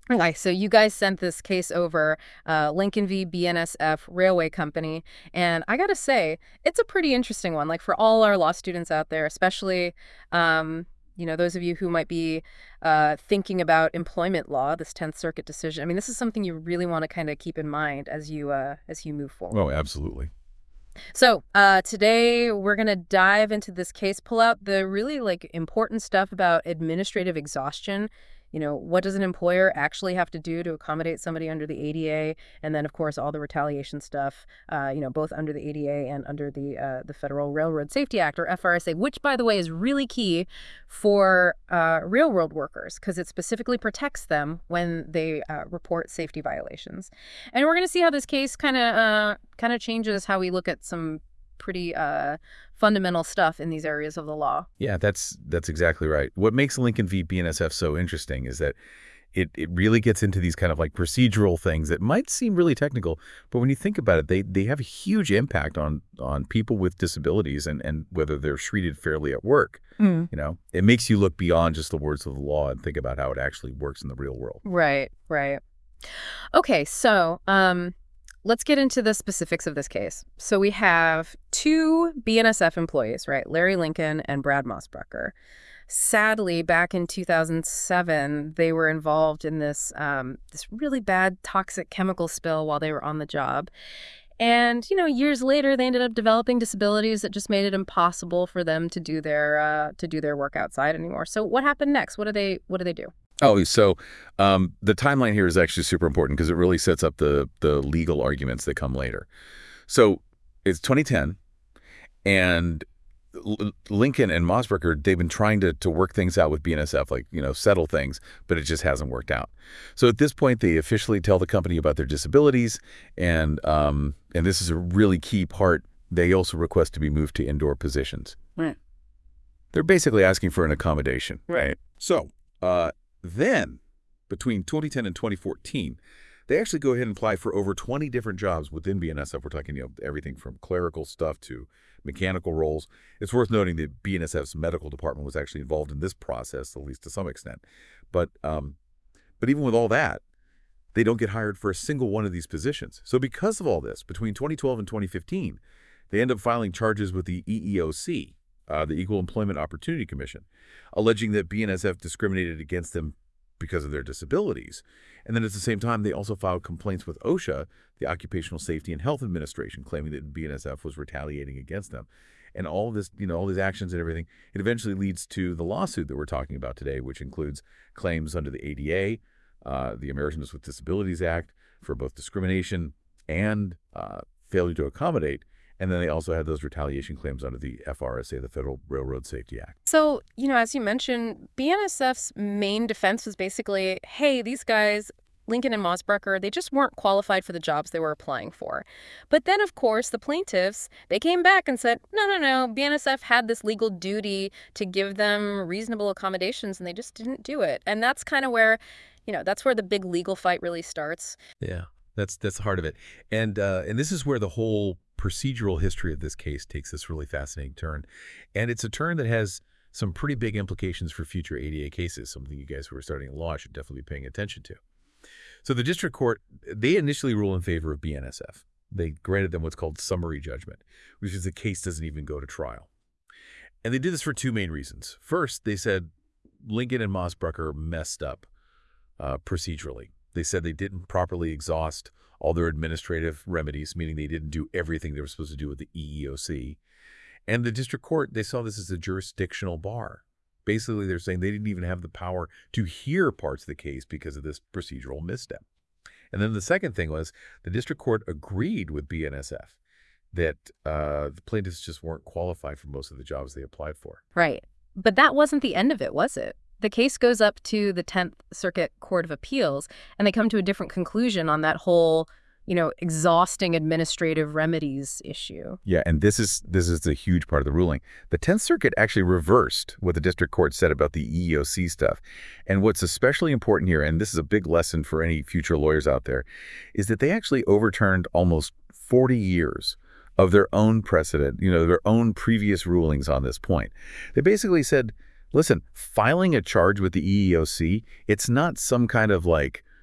Okay, so you guys sent this case over, Lincoln v. BNSF Railway Company, and I gotta say, it's a pretty interesting one. Like for all our law students out there, especially, those of you who might be thinking about employment law, this Tenth Circuit decision. I mean, this is something you really want to kind of keep in mind as you move forward. Oh, absolutely. So today we're gonna dive into this case, pull out the really important stuff about administrative exhaustion. What does an employer actually have to do to accommodate somebody under the ADA, and then of course all the retaliation stuff. Both under the ADA and under the Federal Railroad Safety Act, or FRSA, which by the way is really key for railroad workers because it specifically protects them when they report safety violations. And we're gonna see how this case kind of changes how we look at some pretty fundamental stuff in these areas of the law. Yeah, that's exactly right. What makes Lincoln v. BNSF so interesting is that it really gets into these kind of like procedural things that might seem really technical, but when you think about it, they have a huge impact on people with disabilities and whether they're treated fairly at work. It makes you look beyond just the words of the law and think about how it actually works in the real world. Right, right. Okay, so let's get into the specifics of this case. So we have two BNSF employees, right? Larry Lincoln and Brad Mossbrucker. Sadly, back in 2007, they were involved in this really bad toxic chemical spill while they were on the job. And, years later, they ended up developing disabilities that just made it impossible for them to do their work outside anymore. So what happened next? What do they do? Oh, so the timeline here is actually super important because it really sets up the legal arguments that come later. So it's 2010, and Lincoln and Mossbrucker, they've been trying to work things out with BNSF, settle things, but it just hasn't worked out. So at this point, they officially tell the company about their disabilities, and this is a really key part. They also request to be moved to indoor positions. Right. They're basically asking for an accommodation. Right. So then, between 2010 and 2014, they actually go ahead and apply for over 20 different jobs within BNSF. We're talking, everything from clerical stuff to mechanical roles. It's worth noting that BNSF's medical department was actually involved in this process, at least to some extent. But even with all that, they don't get hired for a single one of these positions. So because of all this, between 2012 and 2015, they end up filing charges with the EEOC, the Equal Employment Opportunity Commission, alleging that BNSF discriminated against them because of their disabilities. And then at the same time, they also filed complaints with OSHA, the Occupational Safety and Health Administration, claiming that BNSF was retaliating against them. And all this, all these actions and everything, it eventually leads to the lawsuit that we're talking about today, which includes claims under the ADA, the Americans with Disabilities Act, for both discrimination and failure to accommodate. And then they also had those retaliation claims under the FRSA, the Federal Railroad Safety Act. So, as you mentioned, BNSF's main defense was basically, hey, these guys, Lincoln and Mossbrucker, they just weren't qualified for the jobs they were applying for. But then, of course, the plaintiffs, they came back and said, no, BNSF had this legal duty to give them reasonable accommodations, and they just didn't do it. And that's kind of where, that's where the big legal fight really starts. Yeah, that's the heart of it. And this is where the whole procedural history of this case takes this really fascinating turn. And it's a turn that has some pretty big implications for future ADA cases, something you guys who are starting law should definitely be paying attention to. So the district court, they initially rule in favor of BNSF. They granted them what's called summary judgment, which is the case doesn't even go to trial. And they did this for two main reasons. First, they said Lincoln and Mossbrucker messed up procedurally. They said they didn't properly exhaust all their administrative remedies, meaning they didn't do everything they were supposed to do with the EEOC. And the district court, they saw this as a jurisdictional bar. Basically, they're saying they didn't even have the power to hear parts of the case because of this procedural misstep. And then the second thing was the district court agreed with BNSF that the plaintiffs just weren't qualified for most of the jobs they applied for. Right. But that wasn't the end of it, was it? The case goes up to the 10th Circuit Court of Appeals, and they come to a different conclusion on that whole, exhausting administrative remedies issue. Yeah, and this is a huge part of the ruling. The 10th Circuit actually reversed what the district court said about the EEOC stuff. And what's especially important here, and this is a big lesson for any future lawyers out there, is that they actually overturned almost 40 years of their own precedent, their own previous rulings on this point. They basically said, listen, filing a charge with the EEOC, it's not some kind of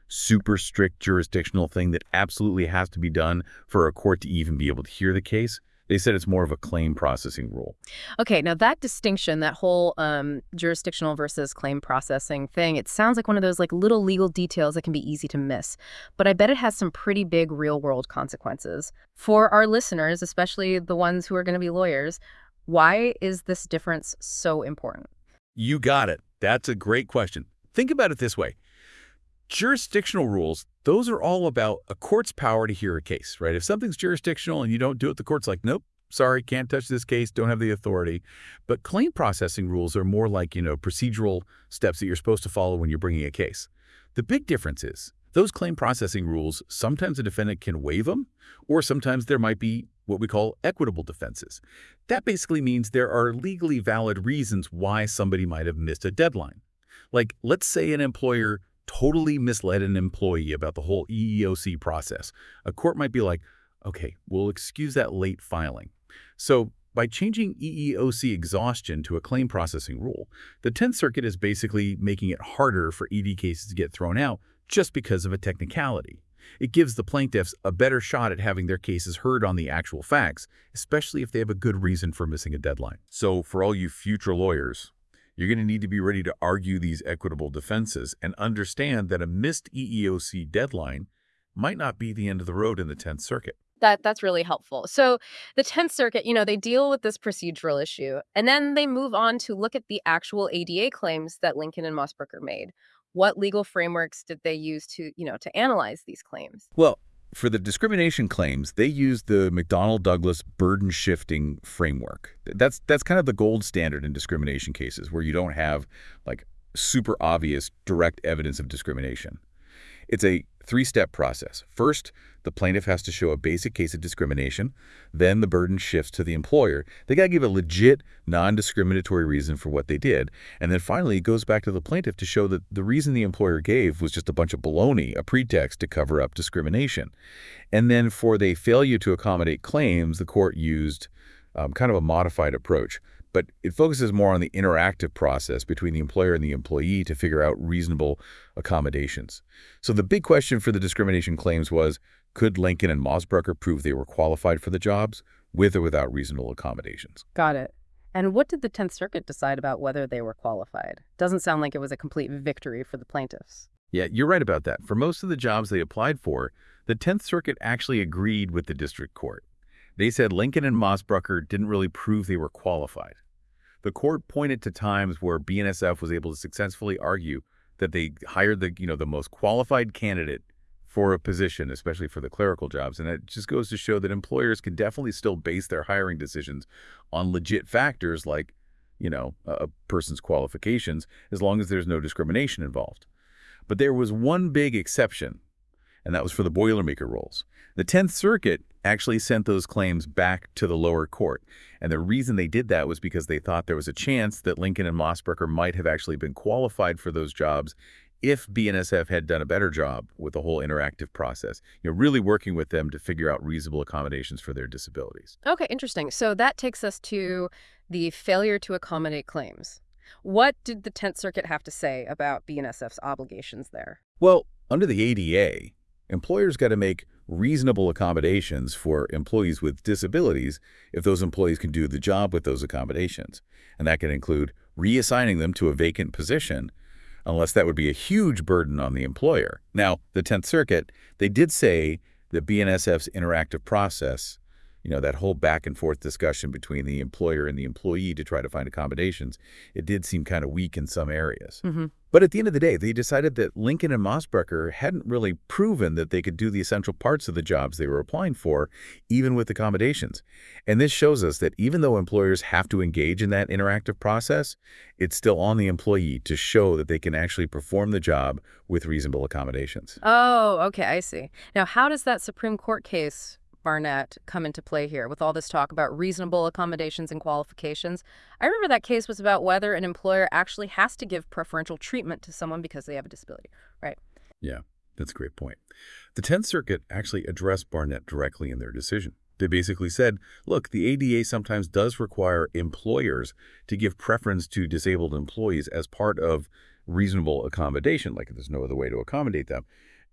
super strict jurisdictional thing that absolutely has to be done for a court to even be able to hear the case. They said it's more of a claim processing rule. Okay, now that distinction, that whole jurisdictional versus claim processing thing, it sounds like one of those like little legal details that can be easy to miss. But I bet it has some pretty big real-world consequences. For our listeners, especially the ones who are going to be lawyers, why is this difference so important? You got it. That's a great question. Think about it this way. Jurisdictional rules, those are all about a court's power to hear a case, right? If something's jurisdictional and you don't do it, the court's like, nope, sorry, can't touch this case, don't have the authority. But claim processing rules are more like, procedural steps that you're supposed to follow when you're bringing a case. The big difference is those claim processing rules, sometimes a defendant can waive them, or sometimes there might be what we call equitable defenses. That basically means there are legally valid reasons why somebody might have missed a deadline. Like, let's say an employer totally misled an employee about the whole EEOC process. A court might be like, okay, we'll excuse that late filing. So by changing EEOC exhaustion to a claim processing rule, the 10th Circuit is basically making it harder for ED cases to get thrown out just because of a technicality. It gives the plaintiffs a better shot at having their cases heard on the actual facts, especially if they have a good reason for missing a deadline. So for all you future lawyers, you're going to need to be ready to argue these equitable defenses and understand that a missed EEOC deadline might not be the end of the road in the 10th Circuit. That's really helpful. So the 10th Circuit, they deal with this procedural issue, and then they move on to look at the actual ADA claims that Lincoln and Mossberger made. What legal frameworks did they use to analyze these claims? Well, for the discrimination claims, they used the McDonnell-Douglas burden-shifting framework. That's kind of the gold standard in discrimination cases where you don't have, like, super obvious direct evidence of discrimination. It's a three-step process. First, the plaintiff has to show a basic case of discrimination. Then the burden shifts to the employer. They got to give a legit, non-discriminatory reason for what they did. And then finally, it goes back to the plaintiff to show that the reason the employer gave was just a bunch of baloney, a pretext to cover up discrimination. And then for the failure to accommodate claims, the court used kind of a modified approach. But it focuses more on the interactive process between the employer and the employee to figure out reasonable accommodations. So the big question for the discrimination claims was, could Lincoln and Mossberger prove they were qualified for the jobs with or without reasonable accommodations? Got it. And what did the 10th Circuit decide about whether they were qualified? Doesn't sound like it was a complete victory for the plaintiffs. Yeah, you're right about that. For most of the jobs they applied for, the 10th Circuit actually agreed with the district court. They said Lincoln and Mossberger didn't really prove they were qualified. The court pointed to times where BNSF was able to successfully argue that they hired the most qualified candidate for a position, especially for the clerical jobs. And that just goes to show that employers can definitely still base their hiring decisions on legit factors like, a person's qualifications, as long as there's no discrimination involved. But there was one big exception, and that was for the Boilermaker roles. The 10th Circuit actually sent those claims back to the lower court. And the reason they did that was because they thought there was a chance that Lincoln and Mossberger might have actually been qualified for those jobs if BNSF had done a better job with the whole interactive process, really working with them to figure out reasonable accommodations for their disabilities. Okay, interesting. So that takes us to the failure to accommodate claims. What did the 10th Circuit have to say about BNSF's obligations there? Well, under the ADA, employers got to make reasonable accommodations for employees with disabilities if those employees can do the job with those accommodations. And that can include reassigning them to a vacant position, unless that would be a huge burden on the employer. Now, the 10th Circuit, they did say that BNSF's interactive process, that whole back and forth discussion between the employer and the employee to try to find accommodations, it did seem kind of weak in some areas. But at the end of the day, they decided that Lincoln and Mossberger hadn't really proven that they could do the essential parts of the jobs they were applying for, even with accommodations. And this shows us that even though employers have to engage in that interactive process, it's still on the employee to show that they can actually perform the job with reasonable accommodations. Oh, okay, I see. Now, how does that Supreme Court case, Barnett, come into play here with all this talk about reasonable accommodations and qualifications? I remember that case was about whether an employer actually has to give preferential treatment to someone because they have a disability, right? Yeah, that's a great point. The 10th Circuit actually addressed Barnett directly in their decision. They basically said, look, the ADA sometimes does require employers to give preference to disabled employees as part of reasonable accommodation, like if there's no other way to accommodate them.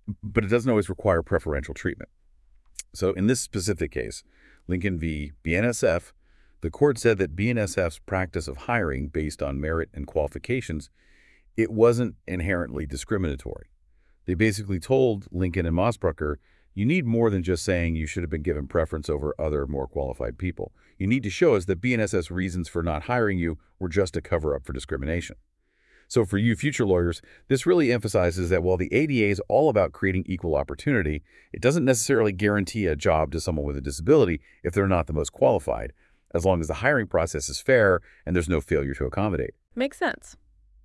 but it doesn't always require preferential treatment. So in this specific case, Lincoln v. BNSF, the court said that BNSF's practice of hiring based on merit and qualifications, it wasn't inherently discriminatory. They basically told Lincoln and Mossbrucker, you need more than just saying you should have been given preference over other more qualified people. You need to show us that BNSF's reasons for not hiring you were just a cover-up for discrimination. So for you future lawyers, this really emphasizes that while the ADA is all about creating equal opportunity, it doesn't necessarily guarantee a job to someone with a disability if they're not the most qualified, as long as the hiring process is fair and there's no failure to accommodate. Makes sense.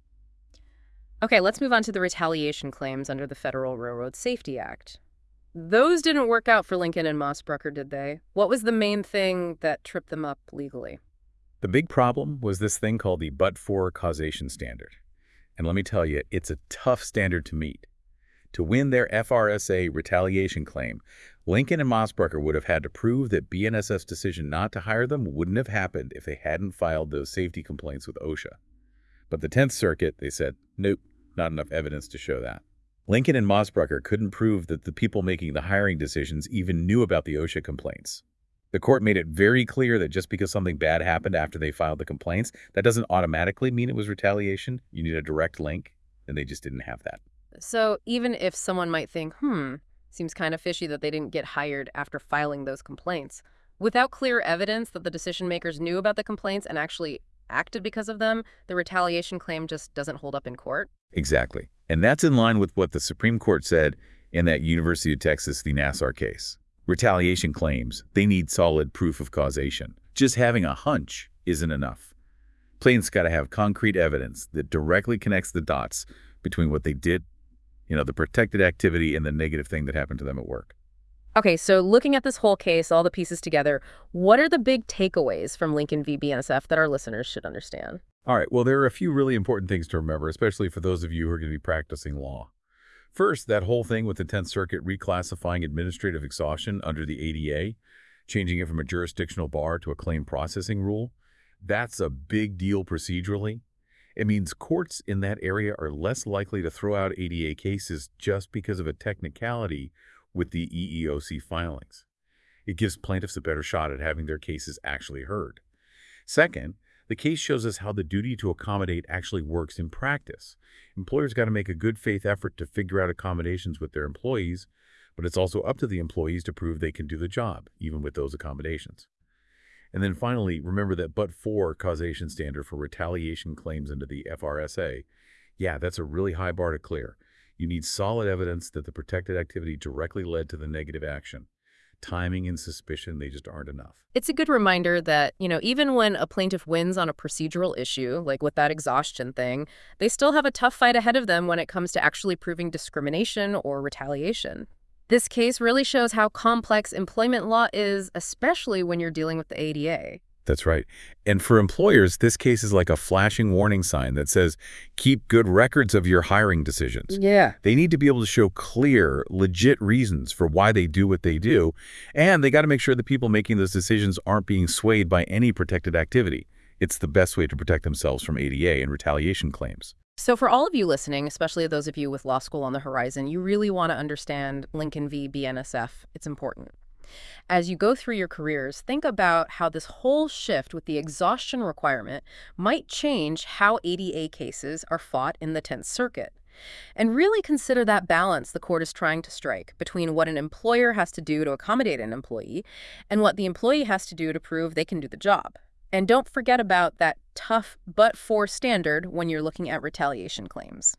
Okay, let's move on to the retaliation claims under the Federal Railroad Safety Act. Those didn't work out for Lincoln and Mossbrucker, did they? What was the main thing that tripped them up legally? The big problem was this thing called the but-for causation standard. And let me tell you, it's a tough standard to meet. To win their FRSA retaliation claim, Lincoln and Mossbrucker would have had to prove that BNSF's decision not to hire them wouldn't have happened if they hadn't filed those safety complaints with OSHA. But the 10th Circuit, they said, nope, not enough evidence to show that. Lincoln and Mossbrucker couldn't prove that the people making the hiring decisions even knew about the OSHA complaints. The court made it very clear that just because something bad happened after they filed the complaints, that doesn't automatically mean it was retaliation. You need a direct link, and they just didn't have that. So even if someone might think, seems kind of fishy that they didn't get hired after filing those complaints, without clear evidence that the decision makers knew about the complaints and actually acted because of them, the retaliation claim just doesn't hold up in court? Exactly. And that's in line with what the Supreme Court said in that University of Texas v. Nassar case. Retaliation claims, they need solid proof of causation. Just having a hunch isn't enough. Plaintiffs got to have concrete evidence that directly connects the dots between what they did, the protected activity, and the negative thing that happened to them at work. Okay, so looking at this whole case, all the pieces together, what are the big takeaways from Lincoln v. BNSF that our listeners should understand? All right, well, there are a few really important things to remember, especially for those of you who are going to be practicing law. First, that whole thing with the 10th Circuit reclassifying administrative exhaustion under the ADA, changing it from a jurisdictional bar to a claim processing rule, that's a big deal procedurally. It means courts in that area are less likely to throw out ADA cases just because of a technicality with the EEOC filings. It gives plaintiffs a better shot at having their cases actually heard. Second, the case shows us how the duty to accommodate actually works in practice. Employers got to make a good faith effort to figure out accommodations with their employees, but it's also up to the employees to prove they can do the job, even with those accommodations. And then finally, remember that but-for causation standard for retaliation claims under the FRSA. Yeah, that's a really high bar to clear. You need solid evidence that the protected activity directly led to the negative action. Timing and suspicion, they just aren't enough. It's a good reminder that, even when a plaintiff wins on a procedural issue, like with that exhaustion thing, they still have a tough fight ahead of them when it comes to actually proving discrimination or retaliation. This case really shows how complex employment law is, especially when you're dealing with the ADA. That's right. And for employers, this case is like a flashing warning sign that says, keep good records of your hiring decisions. Yeah. They need to be able to show clear, legit reasons for why they do what they do. And they got to make sure the people making those decisions aren't being swayed by any protected activity. It's the best way to protect themselves from ADA and retaliation claims. So for all of you listening, especially those of you with law school on the horizon, you really want to understand Lincoln v. BNSF. It's important. As you go through your careers, think about how this whole shift with the exhaustion requirement might change how ADA cases are fought in the 10th Circuit. And really consider that balance the court is trying to strike between what an employer has to do to accommodate an employee and what the employee has to do to prove they can do the job. And don't forget about that tough but-for standard when you're looking at retaliation claims.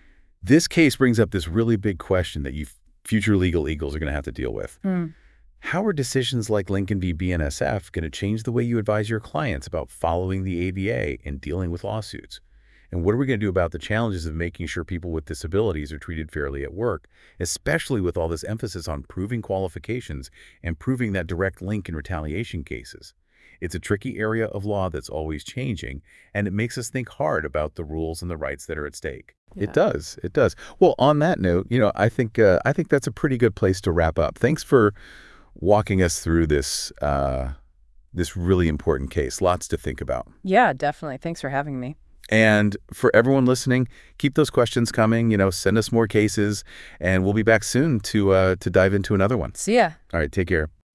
This case brings up this really big question that you future legal eagles are going to have to deal with. How are decisions like Lincoln v. BNSF going to change the way you advise your clients about following the ADA and dealing with lawsuits? And what are we going to do about the challenges of making sure people with disabilities are treated fairly at work, especially with all this emphasis on proving qualifications and proving that direct link in retaliation cases? It's a tricky area of law that's always changing, and it makes us think hard about the rules and the rights that are at stake. Yeah. It does. It does. Well, on that note, I think that's a pretty good place to wrap up. Thanks for walking us through this really important case. Lots to think about. Yeah, definitely. Thanks for having me. And for everyone listening, keep those questions coming. Send us more cases, and we'll be back soon to dive into another one. See ya. All right, take care.